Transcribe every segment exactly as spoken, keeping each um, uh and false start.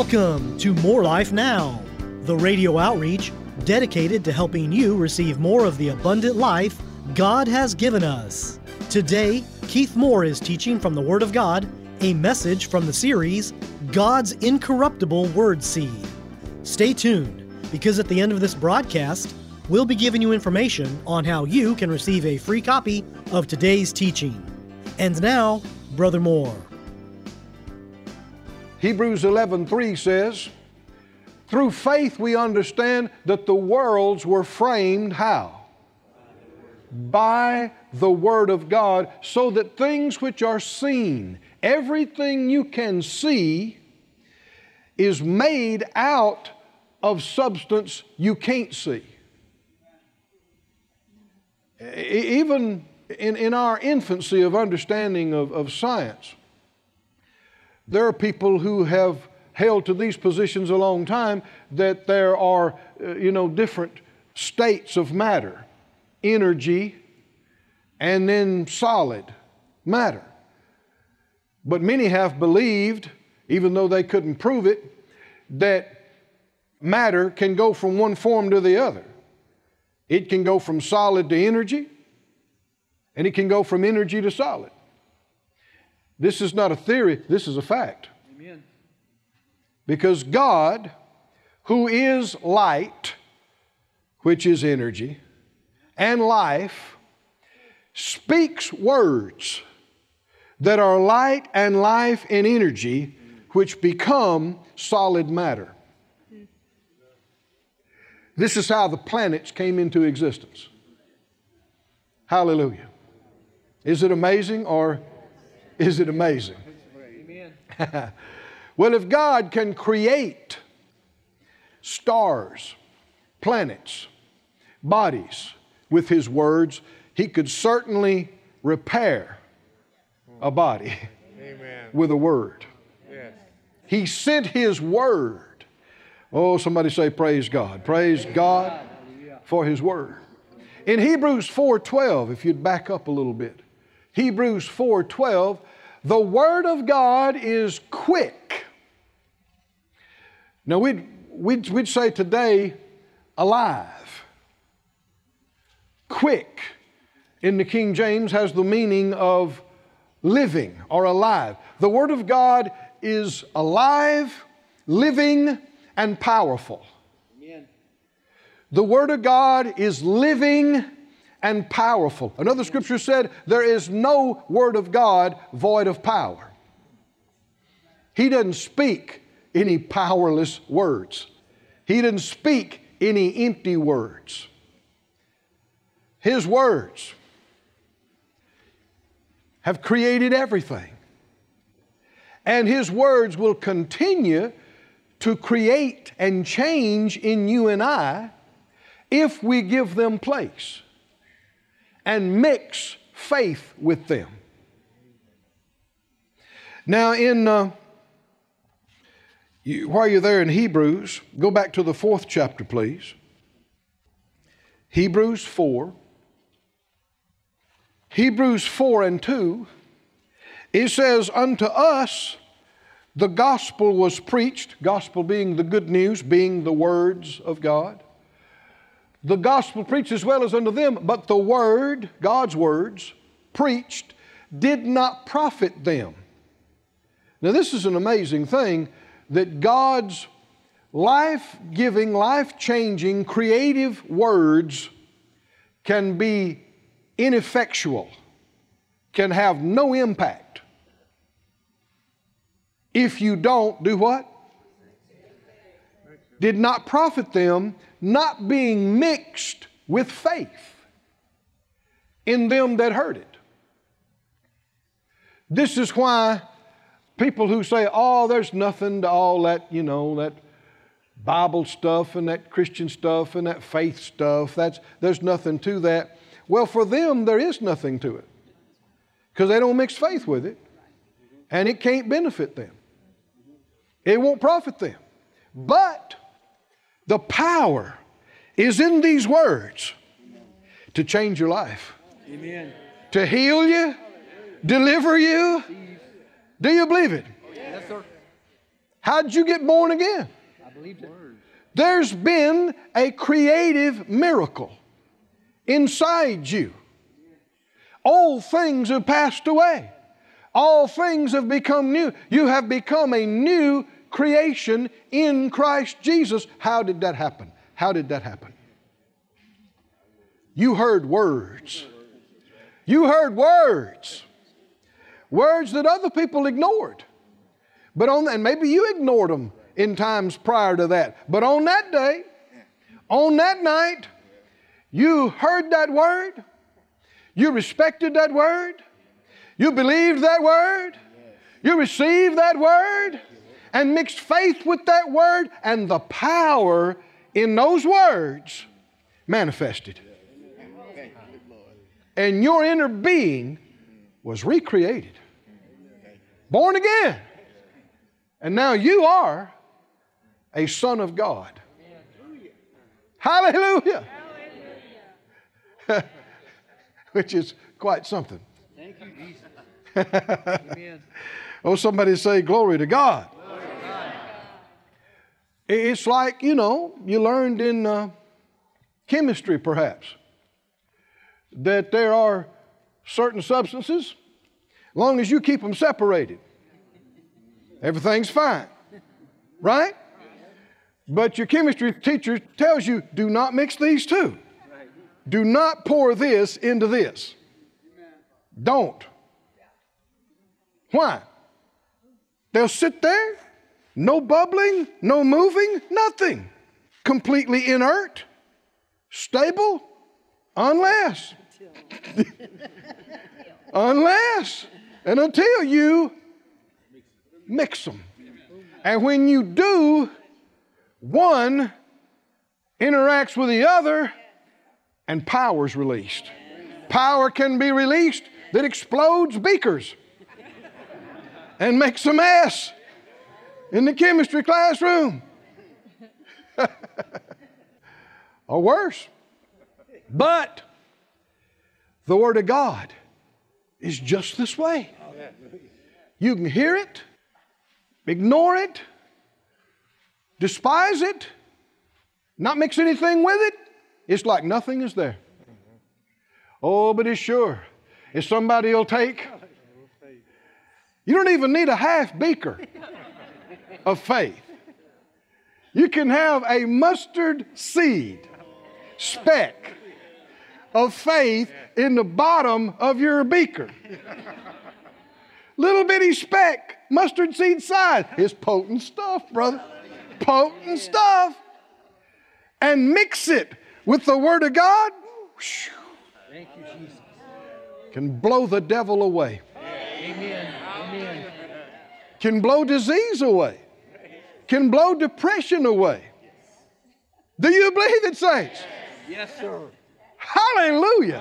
Welcome to More Life Now, the radio outreach dedicated to helping you receive more of the abundant life God has given us. Today, Keith Moore is teaching from the Word of God, a message from the series, God's Incorruptible Word Seed. Stay tuned, because at the end of this broadcast, we'll be giving you information on how you can receive a free copy of today's teaching. And now, Brother Moore. Hebrews eleven three says, through faith we understand that the worlds were framed how? By the Word of God, so that things which are seen, everything you can see, is made out of substance you can't see. Even in, in our infancy of understanding of, of science, there are people who have held to these positions a long time, that there are, uh, you know, different states of matter, energy, and then solid matter. But many have believed, even though they couldn't prove it, that matter can go from one form to the other. It can go from solid to energy, and it can go from energy to solid. This is not a theory, this is a fact. Amen. Because God, who is light, which is energy, and life, speaks words that are light and life and energy, which become solid matter. This is how the planets came into existence. Hallelujah. Is it amazing, or is it amazing? Amen. Well, if God can create stars, planets, bodies with His words, He could certainly repair a body Amen. with a word. Yes. He sent His word. Oh, somebody say praise God. Praise God for His word. In Hebrews four twelve, if you'd back up a little bit, Hebrews four twelve, the Word of God is quick. Now, we'd, we'd, we'd say today, alive. Quick in the King James has the meaning of living or alive. The Word of God is alive, living, and powerful. Amen. The Word of God is living and powerful. Another scripture said, there is no Word of God void of power. He doesn't speak any powerless words. He doesn't speak any empty words. His words have created everything. And His words will continue to create and change in you and I if we give them place and mix faith with them. Now, in uh, you, while you're there in Hebrews, go back to the fourth chapter, please. Hebrews four. Hebrews four and two. It says, unto us the gospel was preached, gospel being the good news, being the words of God. The gospel preached as well as unto them, but the word, God's words, preached, did not profit them. Now, this is an amazing thing, that God's life-giving, life-changing, creative words can be ineffectual, can have no impact if you don't do what? Did not profit them, not being mixed with faith in them that heard it. This is why people who say, oh, there's nothing to all that, you know, that Bible stuff and that Christian stuff and that faith stuff, that's, there's nothing to that. Well, for them, there is nothing to it, because they don't mix faith with it, and it can't benefit them. It won't profit them. But the power is in these words to change your life. Amen. To heal you, deliver you. Do you believe it? Yes, sir. How did you get born again? I believed it. There's been a creative miracle inside you. Old things have passed away. All things have become new. You have become a new creation in Christ Jesus. How did that happen? How did that happen? You heard words. You heard words. Words that other people ignored. But on that, and maybe you ignored them in times prior to that. But on that day, on that night, you heard that word. You respected that word. You believed that word. You received that word and mixed faith with that word, and the power in those words manifested. And your inner being was recreated, born again. And now you are a son of God. Hallelujah. Which is quite something. Thank you, Jesus. Amen. Oh, somebody say glory to God. Glory to God. It's like, you know, you learned in uh, chemistry perhaps that there are certain substances, as long as you keep them separated, everything's fine, right? But your chemistry teacher tells you, do not mix these two. Do not pour this into this. Don't. Why? They'll sit there, no bubbling, no moving, nothing. Completely inert, stable, unless, unless and until you mix them. And when you do, one interacts with the other and power is released. Power can be released that explodes beakers and makes a mess in the chemistry classroom. Or worse. But the Word of God is just this way. You can hear it, ignore it, despise it, not mix anything with it. It's like nothing is there. Oh, but it's sure. If somebody will take, you don't even need a half beaker of faith. You can have a mustard seed speck of faith in the bottom of your beaker. Little bitty speck, mustard seed size. It's potent stuff, brother. Potent stuff. And mix it with the Word of God. Thank you, Jesus. Can blow the devil away. Amen. Amen. Can blow disease away. Can blow depression away. Do you believe it, saints? Yes, sir. Hallelujah.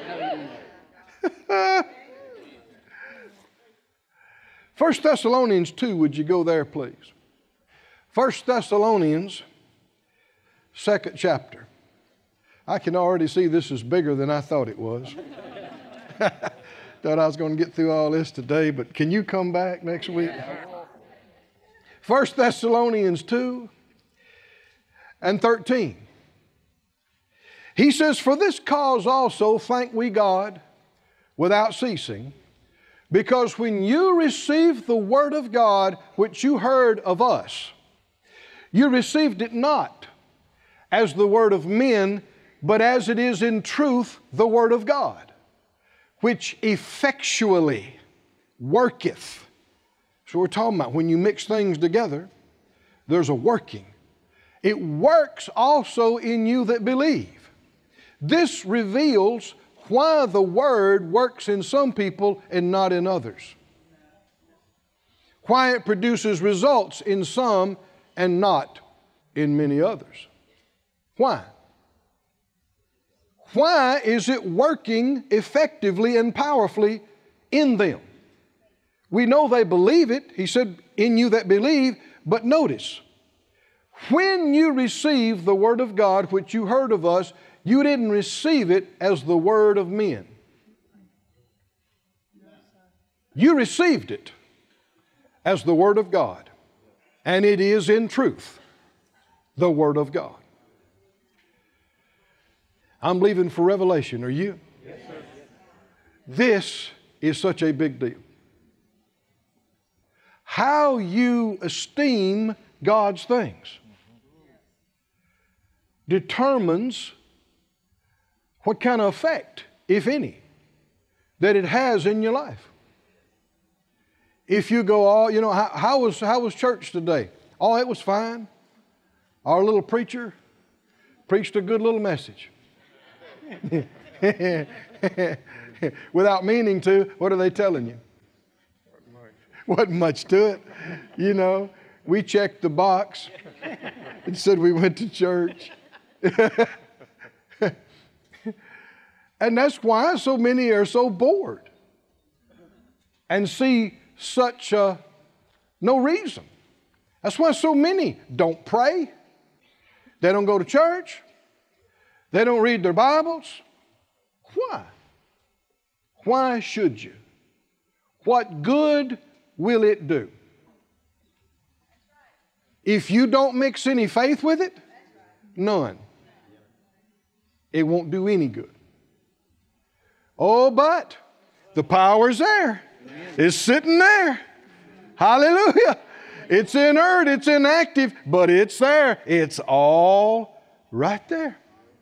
First Thessalonians two, would you go there, please? First Thessalonians, second chapter. I can already see this is bigger than I thought it was. Thought I was going to get through all this today, but can you come back next week? First Thessalonians two and thirteen. He says, for this cause also thank we God without ceasing, because when you received the word of God which you heard of us, you received it not as the word of men, but as it is in truth the word of God, which effectually worketh. So we're talking about when you mix things together, there's a working. It works also in you that believe. This reveals why the word works in some people and not in others. Why it produces results in some and not in many others. Why? Why is it working effectively and powerfully in them? We know they believe it. He said, in you that believe. But notice, when you receive the word of God, which you heard of us, you didn't receive it as the word of men. You received it as the word of God. And it is in truth the Word of God. I'm leaving for Revelation. Are you? Yes, sir. This is such a big deal. How you esteem God's things determines what kind of effect, if any, that it has in your life. If you go, oh, you know, how, how was how was church today? Oh, it was fine. Our little preacher preached a good little message. Without meaning to, what are they telling you? Wasn't much to it. You know, we checked the box and said we went to church. And that's why so many are so bored and see such uh, no reason. That's why so many don't pray. They don't go to church. They don't read their Bibles. Why? Why should you? What good will it do? If you don't mix any faith with it, none. It won't do any good. Oh, but the power's there. It's sitting there. Hallelujah. It's inert, it's inactive, but it's there. It's all right there.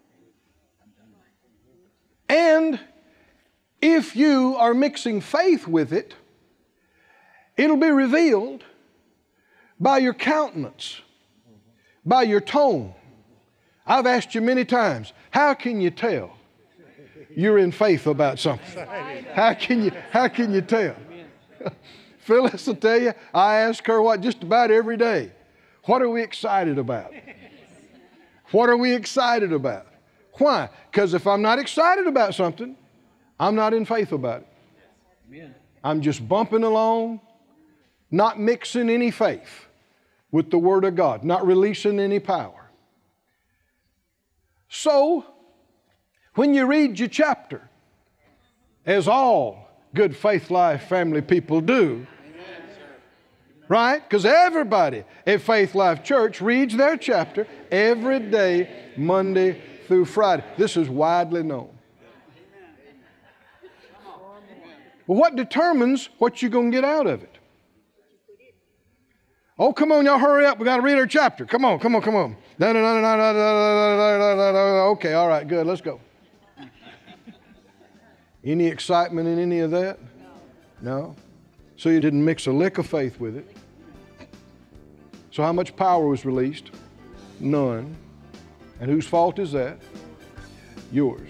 And if you are mixing faith with it, it'll be revealed by your countenance, by your tone. I've asked you many times, how can you tell you're in faith about something? How can you, how can you tell? Phyllis will tell you, I ask her what just about every day. What are we excited about? What are we excited about? Why? Because if I'm not excited about something, I'm not in faith about it. Amen. I'm just bumping along, not mixing any faith with the Word of God, not releasing any power. So, when you read your chapter, as all good Faith Life family people do, right? Because everybody at Faith Life Church reads their chapter every day, Monday through Friday. This is widely known. Well, what determines what you're going to get out of it? Oh, come on, y'all, hurry up. We got to read our chapter. Come on, come on, come on. No, no, no, no, no, no, no, no, no. Okay, all right, good. Let's go. Any excitement in any of that? No. So you didn't mix a lick of faith with it. So how much power was released? None. And whose fault is that? Yours.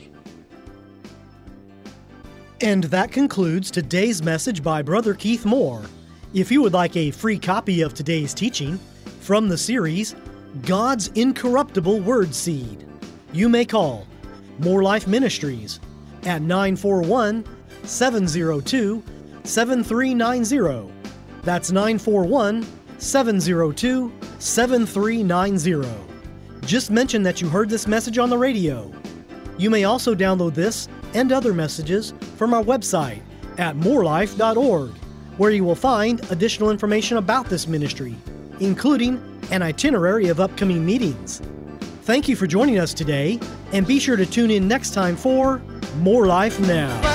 And that concludes today's message by Brother Keith Moore. If you would like a free copy of today's teaching from the series, God's Incorruptible Word Seed, you may call More Life Ministries at nine four one, seven zero two, seven three nine zero. That's nine four one, seven zero two, seven three nine zero. Just mention that you heard this message on the radio. You may also download this and other messages from our website at more life dot org, where you will find additional information about this ministry, including an itinerary of upcoming meetings. Thank you for joining us today, and be sure to tune in next time for More Life Now.